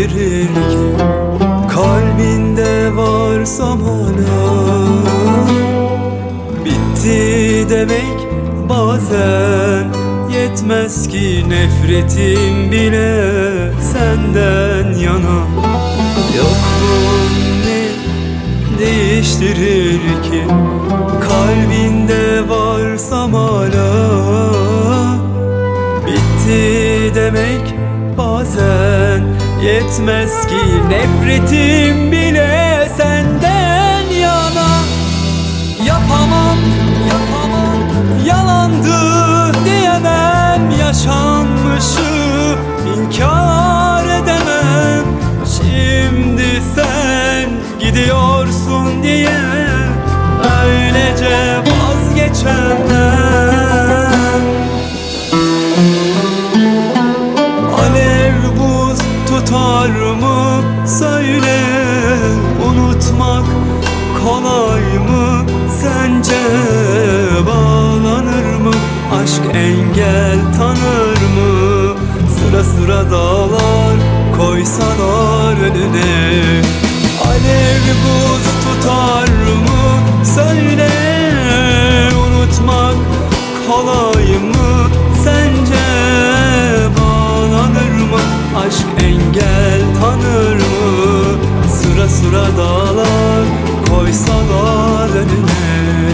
değiştirir ki? Kalbinde varsam hala bitti demek bazen yetmez ki, nefretim bile senden yana. Yokluğun ne değiştirir ki? Kalbinde varsam hala bitti demek bazen yetmez ki, nefretim bile senden yana. Yapamam, yapamam, yalandı diyemem, yaşanmışı inkar edemem. Şimdi sen gidiyorsun diye öylece vazgeçemem. Alev buz tutar mı söyle, unutmak kolay mı sence? Bağlanır mı aşk, engel tanır mı? Sıra sıra dağlar koysalar önüne. Alev buz tutar mı söyle, unutmak kolay mı sence? Bağlanır mı aşk, engel tanır mı? Sıra sıra dağlar koysalar önüne.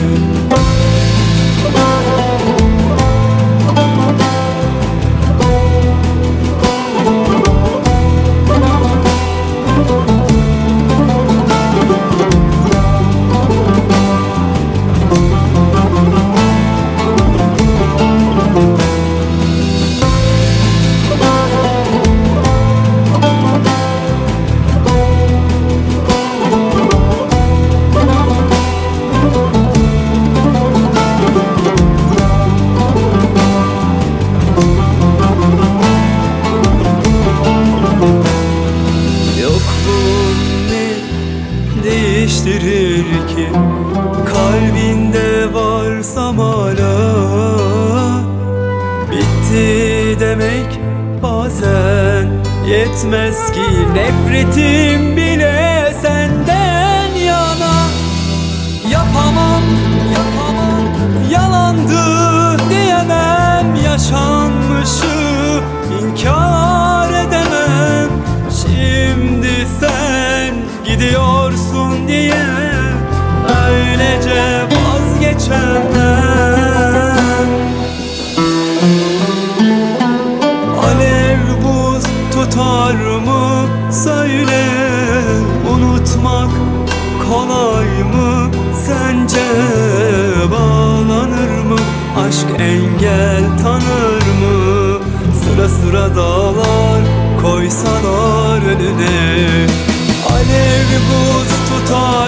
Değiştirir ki? Kalbinde varsam hala bitti demek bazen yetmez ki, nefretim bile senden yana. Yapamam, yapamam, yalandı diyemem, yaşanmışı inkar edemem. Şimdi sen gidiyorsun diye öylece vazgeçemem. Alev buz tutar mı söyle, unutmak kolay mı sence? Bağlanır mı aşk, engel tanır mı? Sıra sıra dağlar koysalar önüne. Alev buz tutar